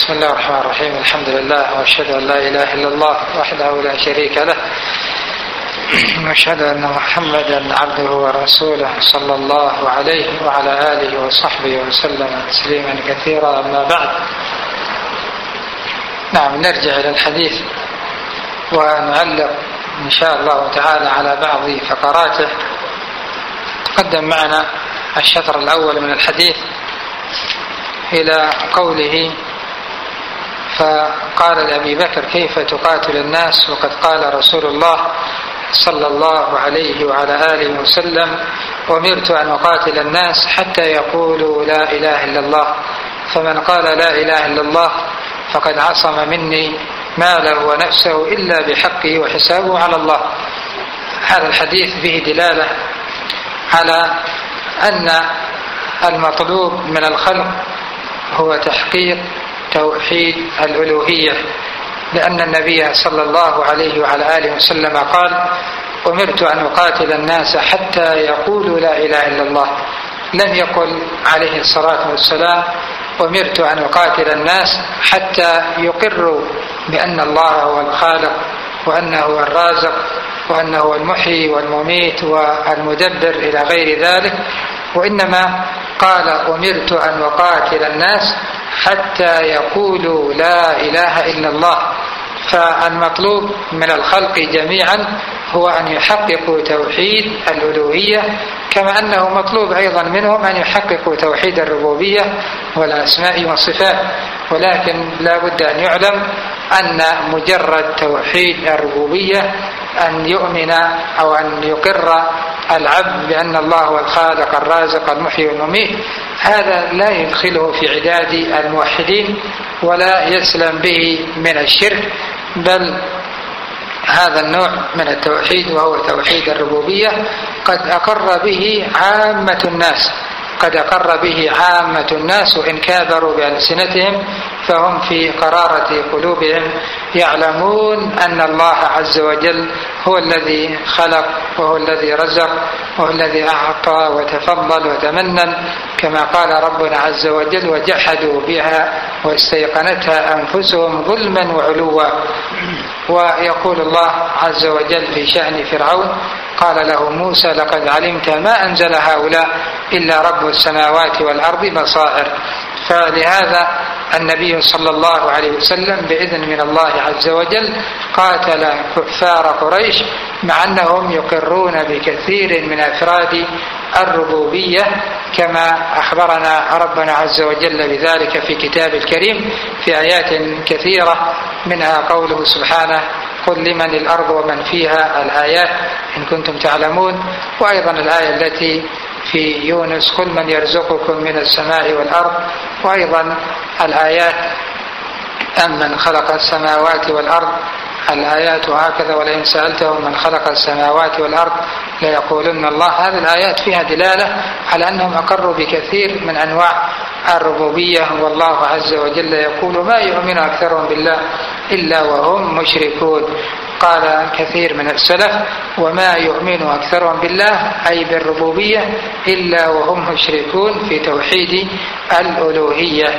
بسم الله الرحمن الرحيم. الحمد لله وأشهد أن لا إله إلا الله وحده لا شريك له، وأشهد أن محمدا عبده ورسوله صلى الله عليه وعلى آله وصحبه وسلم تسليما كثيرا. أما بعد، نعم، نرجع إلى الحديث ونعلق إن شاء الله تعالى على بعض فقراته. تقدم معنا الشطر الأول من الحديث إلى قوله: فقال لأبي بكر: كيف تقاتل الناس وقد قال رسول الله صلى الله عليه وعلى آله وسلم: أمرت أن أقاتل الناس حتى يقولوا لا إله إلا الله، فمن قال لا إله إلا الله فقد عصم مني ماله ونفسه إلا بحقه وحسابه على الله. هذا الحديث فيه دلالة على أن المطلوب من الخلق هو تحقيق توحيد الألوهية، لأن النبي صلى الله عليه وعلى آله وسلم قال: أمرت أن أقاتل الناس حتى يقولوا لا إله إلا الله. لم يقل عليه الصلاة والسلام: أمرت أن أقاتل الناس حتى يقروا بأن الله هو الخالق وأنه هو الرازق وأنه هو المحيي والمميت والمدبر إلى غير ذلك، وإنما قال: أمرت أن أقاتل الناس حتى يقولوا لا إله إلا الله. فالمطلوب من الخلق جميعا هو أن يحققوا توحيد الألوهية، كما أنه مطلوب أيضا منهم أن يحققوا توحيد الربوبية والأسماء والصفات. ولكن لا بد أن يعلم أن مجرد توحيد الربوبية، أن يؤمن أو أن يقر العبد بأن الله هو الخالق الرازق المحيي والمميت، هذا لا يدخله في عداد الموحدين ولا يسلم به من الشرك، بل هذا النوع من التوحيد وهو توحيد الربوبية قد أقر به عامة الناس، وإن كابروا بألسنتهم فهم في قرارة قلوبهم يعلمون أن الله عز وجل هو الذي خلق وهو الذي رزق وهو الذي أعطى وتفضل وتمنن، كما قال ربنا عز وجل: وجحدوا بها واستيقنتها أنفسهم ظلما وعلوا. ويقول الله عز وجل في شأن فرعون: قال له موسى: لقد علمت ما أنزل هؤلاء إلا رب السماوات والأرض بصائر. فلهذا النبي صلى الله عليه وسلم بإذن من الله عز وجل قاتل كفار قريش، مع أنهم يقرون بكثير من أفراد الربوبية، كما أخبرنا ربنا عز وجل بذلك في كتاب الكريم في آيات كثيرة، منها قوله سبحانه: قل لمن الأرض ومن فيها، الآيات إن كنتم تعلمون. وأيضا الآية التي في يونس: قل من يرزقكم من السماء والأرض. وأيضا الآيات: أمن خلق السماوات والأرض، الآيات هكذا: ولئن سألتهم من خلق السماوات والأرض ليقولن الله. هذه الآيات فيها دلالة على أنهم أقروا بكثير من أنواع الربوبية، والله عز وجل يقول: ما يؤمن أكثرهم بالله إلا وهم مشركون. قال كثير من السلف: وما يؤمن أكثرهم بالله أي بالربوبية إلا وهم مشركون في توحيد الألوهية.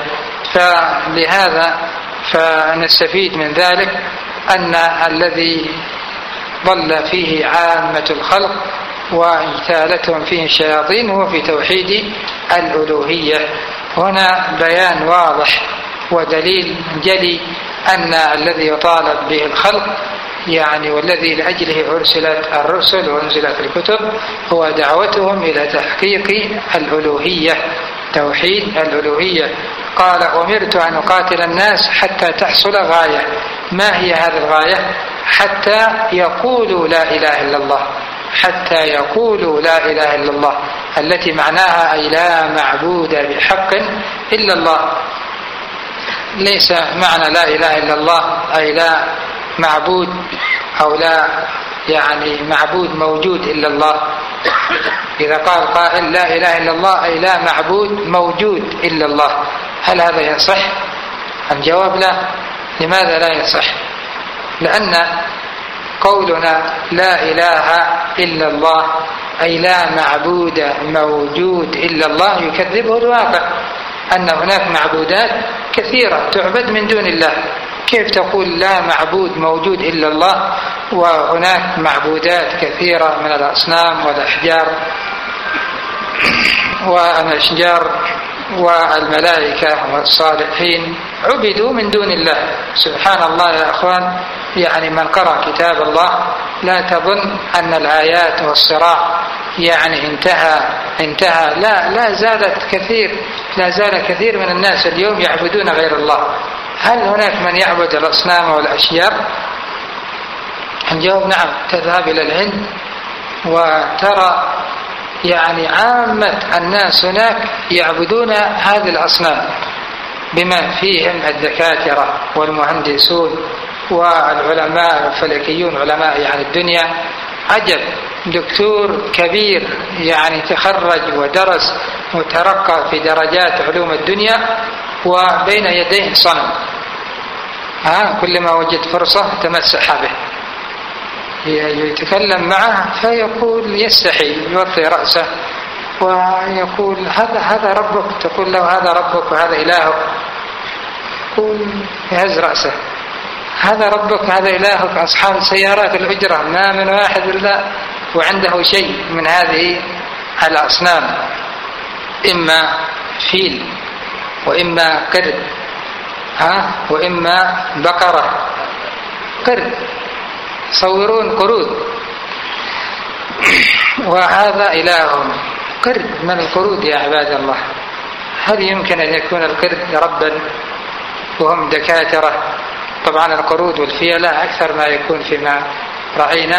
فلهذا فنستفيد من ذلك أن الذي ضل فيه عامة الخلق واجتالتهم فيه الشياطين هو في توحيد الألوهية. هنا بيان واضح ودليل جلي أن الذي يطالب به الخلق والذي لأجله أرسلت الرسل وأنزلت الكتب هو دعوتهم إلى تحقيق الألوهية، توحيد الألوهية. قال: أمرت أن أقاتل الناس حتى تحصل غاية. ما هي هذه الغاية؟ حتى يقولوا لا إله إلا الله، حتى يقولوا لا إله إلا الله، التي معناها أي لا معبود بحق إلا الله. ليس معنى لا إله إلا الله أي لا معبود أو لا معبود موجود إلا الله. إذا قال قائل لا إله إلا الله أي لا معبود موجود إلا الله، هل هذا يصح؟ الجواب لا. لماذا لا يصح؟ لأن قولنا لا إله إلا الله أي لا معبود موجود إلا الله يكذبه الواقع، أن هناك معبودات كثيرة تعبد من دون الله. كيف تقول لا معبود موجود إلا الله وهناك معبودات كثيرة من الأصنام والأشجار والملائكة والصالحين عبدوا من دون الله. سبحان الله يا أخوان، يعني من قرأ كتاب الله لا تظن أن الآيات والصراع يعني انتهى. لا زال كثير من الناس اليوم يعبدون غير الله. هل هناك من يعبد الأصنام والأشجار؟ الجواب نعم. تذهب إلى الهند وترى يعني عامة الناس هناك يعبدون هذه الأصنام، بما فيهم الدكاترة والمهندسون والعلماء الفلكيون، علماء يعني الدنيا. عجب، دكتور كبير يعني تخرج ودرس وترقى في درجات علوم الدنيا وبين يديه صنم، كلما وجد فرصة تمسح به، يتكلم معه فيقول يستحي، يوطي رأسه ويقول هذا ربك، تقول له هذا ربك وهذا إلهك، يقول يهز رأسه هذا ربك هذا إلهك. أصحاب السيارات الأجرة ما من واحد إلا وعنده شيء من هذه الأصنام، إما فيل وإما قرد وإما بقرة. قرد، صورون قرود، وهذا إله قرد من القرود يا عباد الله. هل يمكن أن يكون القرد ربا وهم دكاترة؟ طبعا القرود والفيلة أكثر ما يكون فيما رأينا،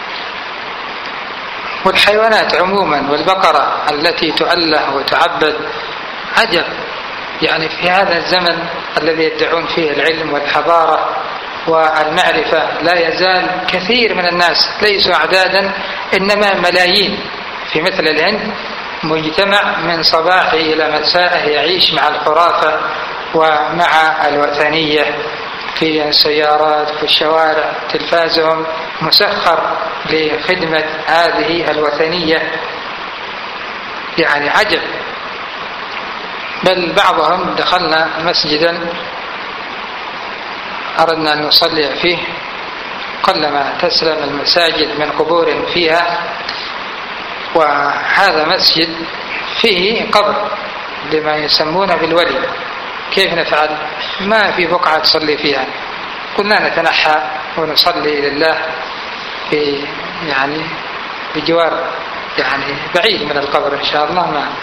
والحيوانات عموما، والبقرة التي تؤله وتعبد. عجب، يعني في هذا الزمن الذي يدعون فيه العلم والحضارة والمعرفة لا يزال كثير من الناس ليسوا أعدادا إنما ملايين في مثل الهند مجتمع من صباحه إلى مسائه يعيش مع الخرافة ومع الوثنية في السيارات في الشوارع. تلفازهم مسخر لخدمة هذه الوثنية، يعني عجب. بل بعضهم دخلنا مسجدا أردنا أن نصلي فيه، قلما تسلم المساجد من قبور فيها، وهذا مسجد فيه قبر لما يسمون بالولي. كيف نفعل؟ ما في بقعة تصلي فيها، قلنا نتنحى ونصلي لله في يعني بجوار يعني بعيد من القبر إن شاء الله. ما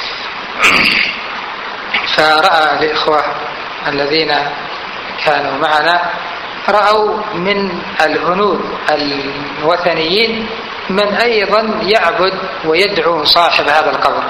فرأى الإخوة الذين كانوا معنا رأوا من الهنود الوثنيين من أيضا يعبد ويدعو صاحب هذا القبر.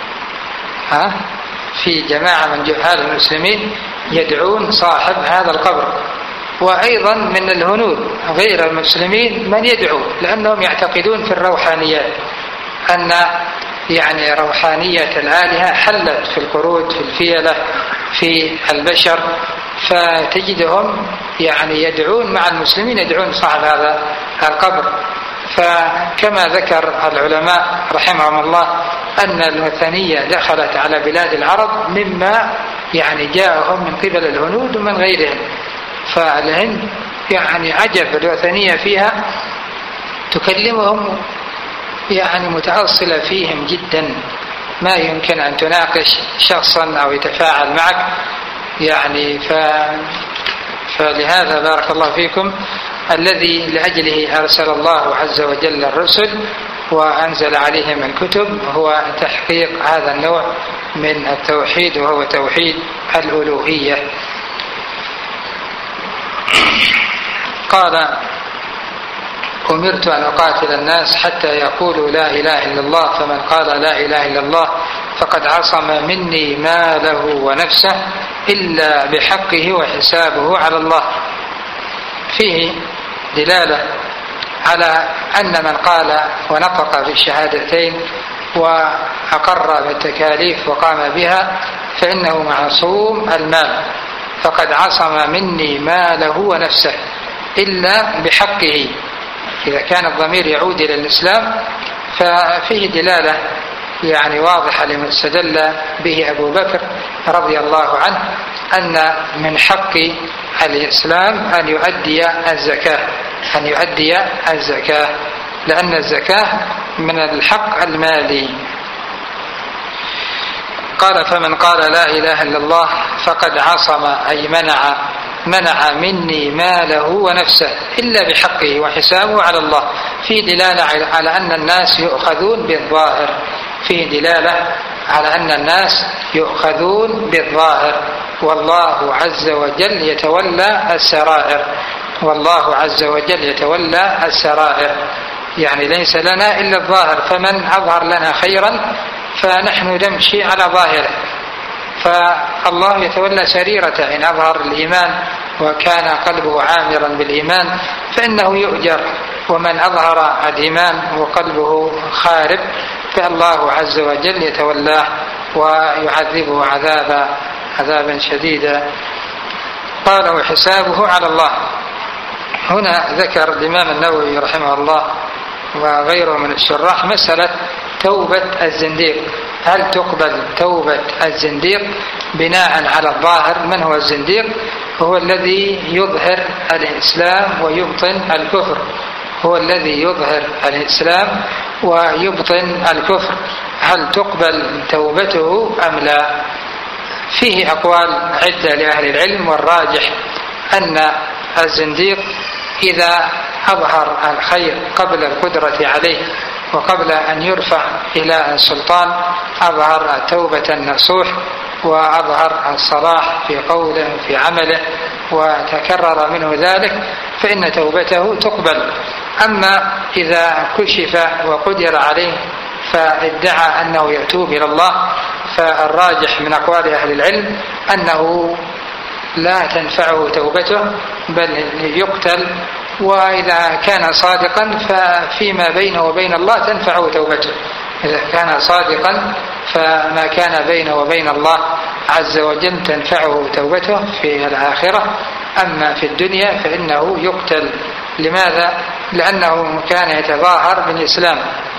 في جماعة من جهال المسلمين يدعون صاحب هذا القبر، وأيضا من الهنود غير المسلمين من يدعو، لأنهم يعتقدون في الروحانيات، أن يعني روحانية الآلهة حلت في القرود في الفيلة في البشر، فتجدهم يعني يدعون مع المسلمين، يدعون صاحب هذا القبر. فكما ذكر العلماء رحمهم الله أن الوثنية دخلت على بلاد العرب مما يعني جاءهم من قبل الهنود ومن غيرهم. فالهند يعني عجب، الوثنية فيها تكلمهم يعني متأصلة فيهم جدا، ما يمكن أن تناقش شخصا أو يتفاعل معك يعني. فلهذا بارك الله فيكم الذي لأجله أرسل الله عز وجل الرسل وأنزل عليهم الكتب هو تحقيق هذا النوع من التوحيد، وهو توحيد الألوهية. قال: أمرت أن أقاتل الناس حتى يقولوا لا إله إلا الله، فمن قال لا إله إلا الله فقد عصم مني ماله ونفسه إلا بحقه وحسابه على الله. فيه دلالة على أن من قال ونطق بالشهادتين وأقر بالتكاليف وقام بها فإنه معصوم المال، فقد عصم مني ماله ونفسه إلا بحقه. إذا كان الضمير يعود إلى الإسلام ففيه دلالة يعني واضحة لما استدل به أبو بكر رضي الله عنه أن من حق الإسلام أن يؤدي الزكاة، لأن الزكاة من الحق المالي. قال: فمن قال لا إله إلا الله فقد عصم، أي منع مني ماله ونفسه إلا بحقه وحسابه على الله. في دلالة على أن الناس يؤخذون بالظاهر، والله عز وجل يتولى السرائر، يعني ليس لنا إلا الظاهر، فمن أظهر لنا خيرا فنحن نمشي على ظاهره، فالله يتولى سريرته. إن أظهر الإيمان وكان قلبه عامرا بالإيمان فإنه يؤجر، ومن أظهر الإيمان وقلبه خارب فالله عز وجل يتولاه ويعذبه عذابا شديدا. قال: وحسابه على الله. هنا ذكر الإمام النووي رحمه الله وغيره من الشراح مسألة توبة الزنديق. هل تقبل توبة الزنديق بناء على الظاهر؟ من هو الزنديق؟ هو الذي يظهر الإسلام ويبطن الكفر. هل تقبل توبته أم لا؟ فيه أقوال عدة لأهل العلم، والراجح أن الزنديق إذا أظهر الخير قبل القدرة عليه وقبل أن يرفع إلى السلطان، أظهر توبة النصوح وأظهر الصلاح في قوله في عمله وتكرر منه ذلك، فإن توبته تقبل. أما إذا كشف وقدر عليه فادعى أنه يتوب إلى الله، فالراجح من أقوال أهل العلم أنه لا تنفعه توبته بل يقتل، وإذا كان صادقا ففيما بينه وبين الله تنفعه توبته. إذا كان صادقا فما كان بينه وبين الله عز وجل تنفعه توبته في الآخرة. أما في الدنيا فإنه يقتل. لماذا؟ لأنه كان يتظاهر بالإسلام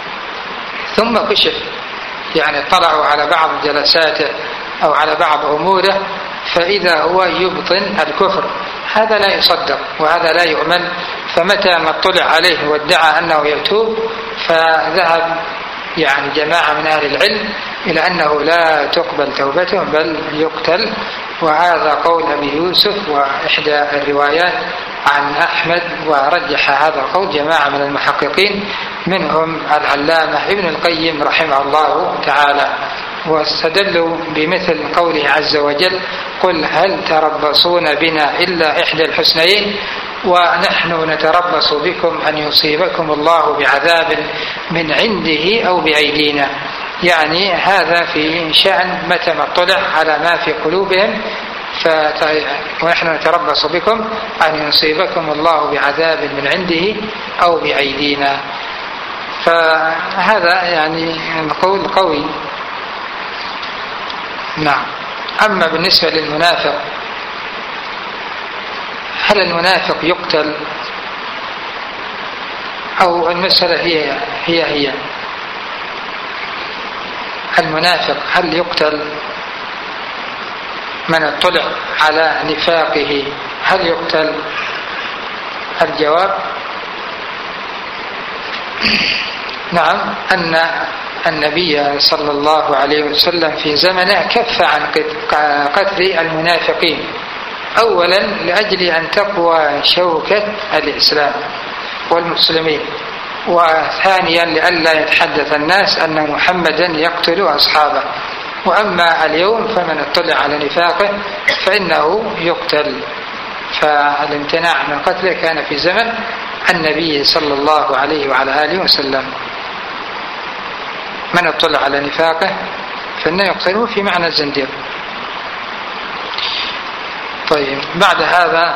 ثم كشف، يعني اطلعوا على بعض جلساته أو على بعض أموره فإذا هو يبطن الكفر، هذا لا يصدق وهذا لا يؤمن. فمتى ما اطلع عليه وادعى أنه يتوب فذهب يعني جماعة من أهل العلم إلى أنه لا تقبل توبته بل يقتل. وهذا قول أبي يوسف وإحدى الروايات عن أحمد، ورجح هذا القول جماعة من المحققين منهم العلامة ابن القيم رحمه الله تعالى، واستدلوا بمثل قوله عز وجل: قل هل تربصون بنا إلا إحدى الحسنيين ونحن نتربص بكم أن يصيبكم الله بعذاب من عنده أو بأيدينا. يعني هذا في شأن متى ما اطلع على ما في قلوبهم، ونحن نتربص بكم أن يصيبكم الله بعذاب من عنده أو بأيدينا. فهذا يعني القول قوي. نعم. أما بالنسبة للمنافق، هل المنافق يقتل؟ أو المسألة هي المنافق هل يقتل؟ من اطلع على نفاقه هل يقتل؟ الجواب: نعم، أن النبي صلى الله عليه وسلم في زمنه كف عن قتل المنافقين، أولا لأجل أن تقوى شوكة الإسلام والمسلمين، وثانيا لئلا يتحدث الناس أن محمدا يقتل أصحابه. وأما اليوم فمن اطلع على نفاقه فإنه يقتل. فالامتناع من قتله كان في زمن النبي صلى الله عليه وعلى آله وسلم. من اطلع على نفاقه فإنه يقتله في معنى الزنديق. طيب، بعد هذا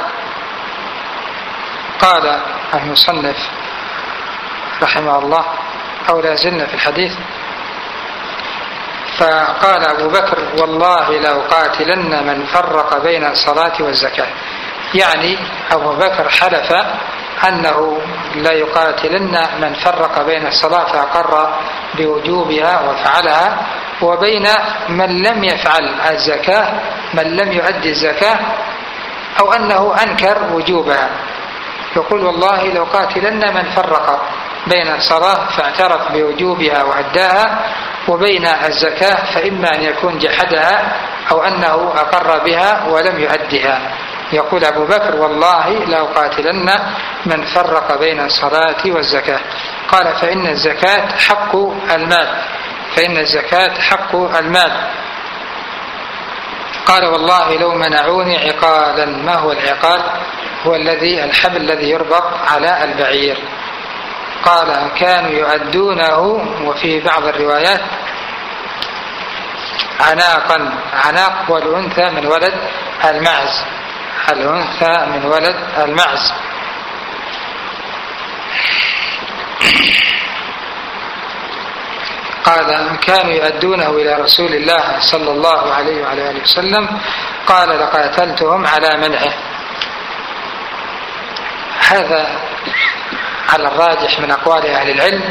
قال المصنف رحمه الله، أو لا زلنا في الحديث، فقال أبو بكر: والله لأقاتلن من فرق بين الصلاة والزكاة. يعني أبو بكر حلف أنه لا يقاتلن من فرق بين الصلاة فأقر بوجوبها وفعلها، وبين من لم يفعل الزكاة، من لم يؤدي الزكاة، أو أنه أنكر وجوبها، يقول والله لو قاتلن من فرق بين الصلاة فاعترف بوجوبها وأداها وبين الزكاة، فإما أن يكون جحدها أو أنه أقر بها ولم يؤدها. يقول أبو بكر والله لو قاتلن من فرق بين الصلاة والزكاة. قال فإن الزكاة حق المال، فإن الزكاة حق المال. قال والله لو منعوني عقالا. ما هو العقال؟ هو الحبل الذي يربط على البعير. قال كانوا يؤدونه، وفي بعض الروايات عناقا. عناق والأنثى من ولد المعز، الأنثى من ولد المعز. قال كانوا يؤدونه إلى رسول الله صلى الله عليه وعلى آله وسلم. قال لقاتلتهم على منعه. هذا على الراجح من أقوال أهل العلم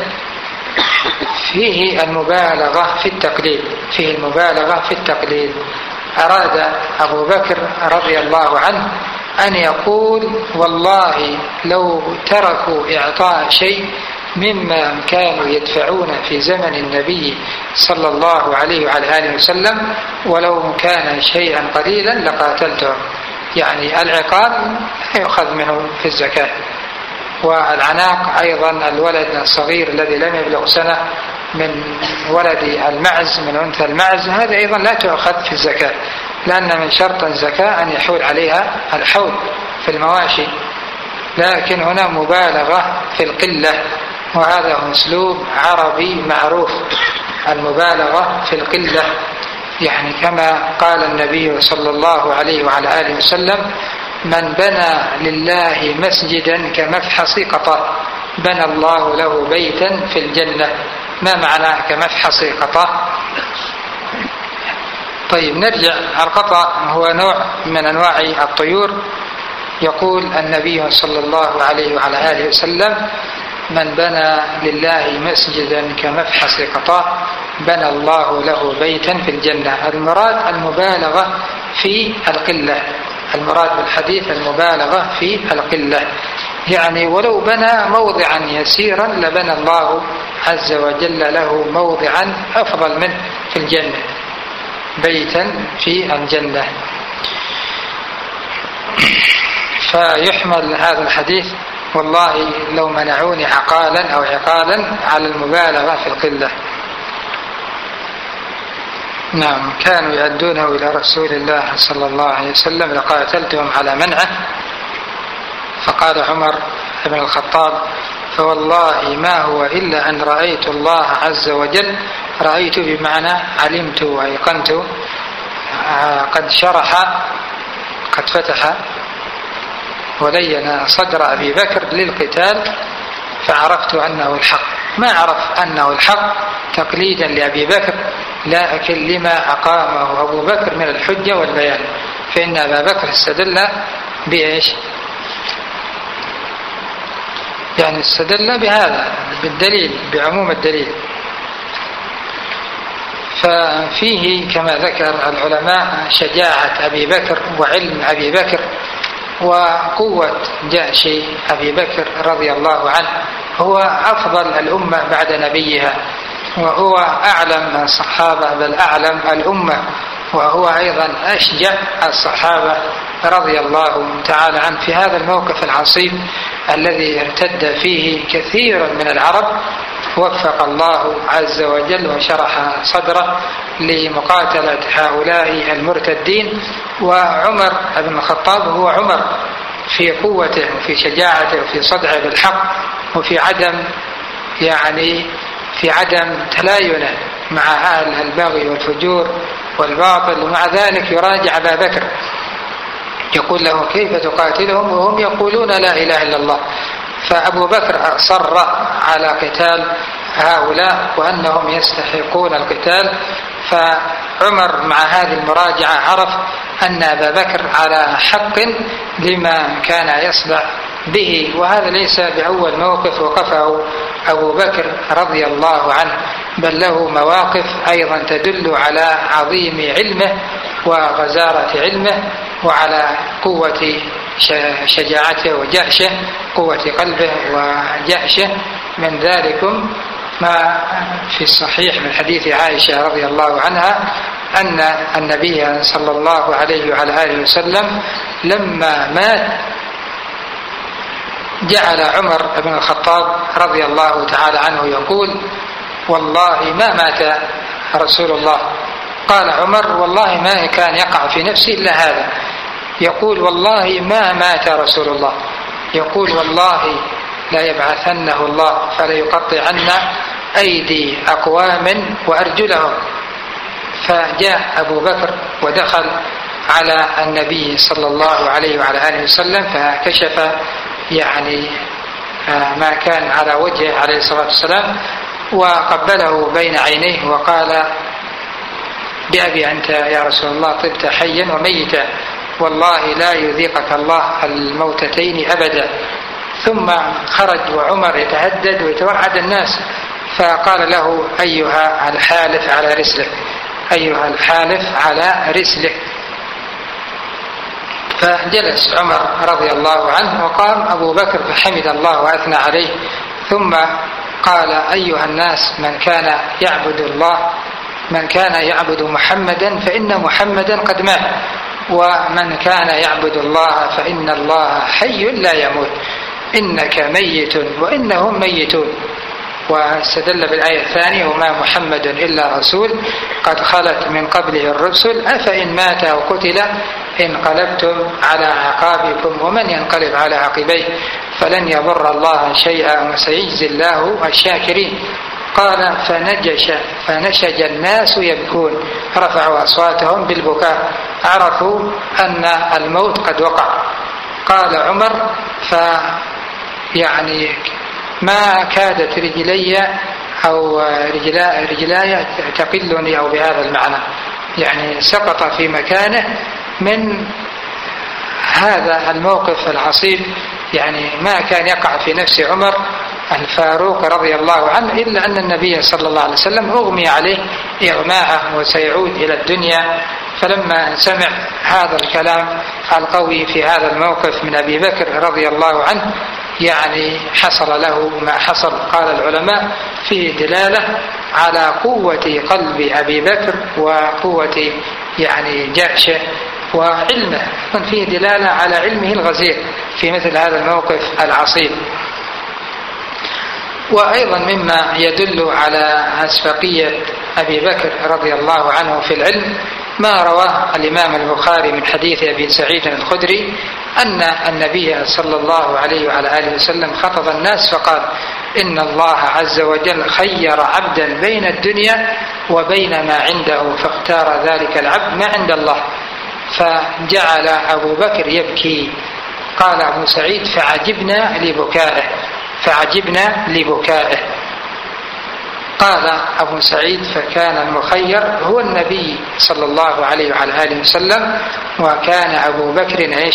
فيه المبالغة في التقليد، فيه المبالغة في التقليد. أراد أبو بكر رضي الله عنه أن يقول والله لو تركوا إعطاء شيء مما كانوا يدفعون في زمن النبي صلى الله عليه وعلى آله وسلم ولو كان شيئا قليلا لقاتلتهم. يعني العقال يؤخذ منه في الزكاة، والعناق أيضا الولد الصغير الذي لم يبلغ سنة من ولد المعز، من أنثى المعز، هذا أيضا لا تؤخذ في الزكاة، لأن من شرط الزكاة أن يحول عليها الحول في المواشي. لكن هنا مبالغة في القلة، وهذا هو أسلوب عربي معروف، المبالغة في القلة. يعني كما قال النبي صلى الله عليه وعلى آله وسلم من بنى لله مسجدا كمفحص قطة بنى الله له بيتا في الجنة. ما معنى كمفحص قطة؟ طيب نرجع. القطة هو نوع من أنواع الطيور. يقول النبي صلى الله عليه وعلى آله وسلم من بنى لله مسجدا كمفحص قطة بنى الله له بيتا في الجنة. المراد المبالغة في القلة، المراد بالحديث المبالغة في القلة. يعني ولو بنى موضعا يسيرا لبنى الله عز وجل له موضعا أفضل منه في الجنة، بيتا في الجنة. فيحمل هذا الحديث والله لو منعوني عقالا أو عقالا على المبالغة في القلة. نعم. كانوا يؤدونه إلى رسول الله صلى الله عليه وسلم لقاتلتهم على منعه. فقال عمر بن الخطاب فوالله ما هو إلا أن رأيت الله عز وجل، رأيت بمعنى علمت وأيقنت، قد شرح، قد فتح ولين صدر أبي بكر للقتال، فعرفت أنه الحق. ما عرف أنه الحق تقليدا لأبي بكر، لكن لما أقامه أبو بكر من الحجة والبيان. فإن أبا بكر استدل بإيش؟ يعني استدل بهذا، بالدليل، بعموم الدليل. ففيه كما ذكر العلماء شجاعة أبي بكر وعلم أبي بكر وقوة جأش أبي بكر رضي الله عنه. هو أفضل الأمة بعد نبيها، وهو أعلم الصحابة بل أعلم الأمة، وهو أيضا أشجع الصحابة رضي الله تعالى عنه في هذا الموقف العصيب الذي ارتد فيه كثير من العرب. وفق الله عز وجل وشرح صدره لمقاتلة هؤلاء المرتدين. وعمر بن الخطاب هو عمر في قوته وفي شجاعته وفي صدعه بالحق، وفي عدم في عدم تلاينه مع أهل البغي والفجور والباطل، ومع ذلك يراجع أبا بكر يقول له كيف تقاتلهم وهم يقولون لا إله إلا الله. فأبو بكر أصر على قتال هؤلاء وأنهم يستحقون القتال. فعمر مع هذه المراجعة عرف أن أبا بكر على حق لما كان يصدع به. وهذا ليس بأول موقف وقفه أبو بكر رضي الله عنه، بل له مواقف أيضا تدل على عظيم علمه وغزارة علمه وعلى قوة شجاعته وجأشه، قوة قلبه وجأشه. من ذلكم ما في الصحيح من حديث عائشة رضي الله عنها أن النبي صلى الله عليه وعلى آله وسلم لما مات جعل عمر بن الخطاب رضي الله تعالى عنه يقول: والله ما مات رسول الله. قال عمر: والله ما كان يقع في نفسي إلا هذا. يقول: والله ما مات رسول الله. يقول: والله لا يبعثنه الله فلا يقطعن أيدي أقوام وأرجلهم. فجاء أبو بكر ودخل على النبي صلى الله عليه وعلى آله وسلم، فكشف يعني ما كان على وجهه عليه الصلاة والسلام، وقبله بين عينيه وقال: بأبي أنت يا رسول الله طبت حيا وميتا، والله لا يذيقك الله الموتتين أبدا. ثم خرج وعمر يتهدد ويتوعد الناس، فقال له: أيها الحالف على رسلك، أيها الحالف على رسلك. فجلس عمر رضي الله عنه، وقام أبو بكر فحمد الله وأثنى عليه، ثم قال: أيها الناس، من كان يعبد محمدا فإن محمدا قد مات، ومن كان يعبد الله فإن الله حي لا يموت، إنك ميت وإنهم ميتون. واستدل بالآية الثانية: وما محمد إلا رسول قد خلت من قبله الرسل أفإن مات أو قتل انقلبتم على أعقابكم ومن ينقلب على عقبيه فلن يضر الله شيئا وسيجزي الله الشاكرين. قال: فنشج الناس يبكون، رفعوا أصواتهم بالبكاء، عرفوا أن الموت قد وقع. قال عمر: يعني ما كادت رجلي أو رجلاي تقلني، أو بهذا المعنى يعني سقط في مكانه من هذا الموقف العصيب. يعني ما كان يقع في نفس عمر الفاروق رضي الله عنه إلا أن النبي صلى الله عليه وسلم أغمي عليه إغماءه وسيعود إلى الدنيا. فلما سمع هذا الكلام القوي في هذا الموقف من أبي بكر رضي الله عنه يعني حصل له ما حصل. قال العلماء: فيه دلالة على قوة قلب أبي بكر وقوة يعني جأشه وعلمه، فيه دلالة على علمه الغزير في مثل هذا الموقف العصيب. وأيضا مما يدل على أسبقية أبي بكر رضي الله عنه في العلم ما رواه الإمام البخاري من حديث أبي سعيد الخدري أن النبي صلى الله عليه وعلى آله وسلم خطب الناس فقال: إن الله عز وجل خير عبدا بين الدنيا وبين ما عنده، فاختار ذلك العبد ما عند الله. فجعل أبو بكر يبكي. قال أبو سعيد: فعجبنا لبكائه. قال أبو سعيد: فكان المخير هو النبي صلى الله عليه وعلى آله وسلم، وكان أبو بكر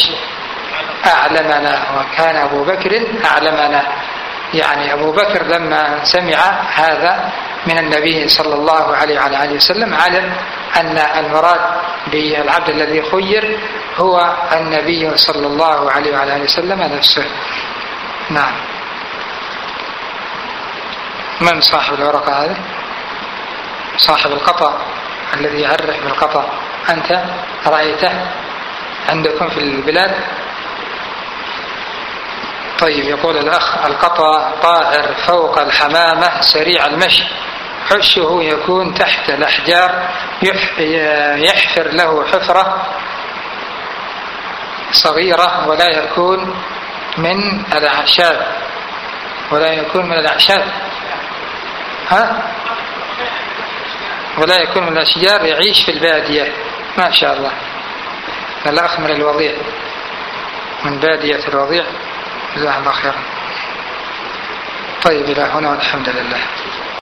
أعلمنا. يعني أبو بكر لما سمع هذا من النبي صلى الله عليه وعلى آله وسلم علم أن المراد بالعبد الذي خير هو النبي صلى الله عليه وعلى آله وسلم نفسه. نعم. من صاحب الورقة هذه؟ صاحب القطع الذي يعرف بالقطع، أنت رأيته عندكم في البلاد؟ طيب. يقول الأخ: القطع طائر فوق الحمامة سريع المشي، حشه يكون تحت الأحجار، يحفر له حفرة صغيرة ولا يكون من الأعشاب. ولا يكون من الأشجار، يعيش في البادية. ما شاء الله. الأخ من الوضيع، من بادية الوضيع، جزاه الله خيرا. طيب، إلى هنا والحمد لله.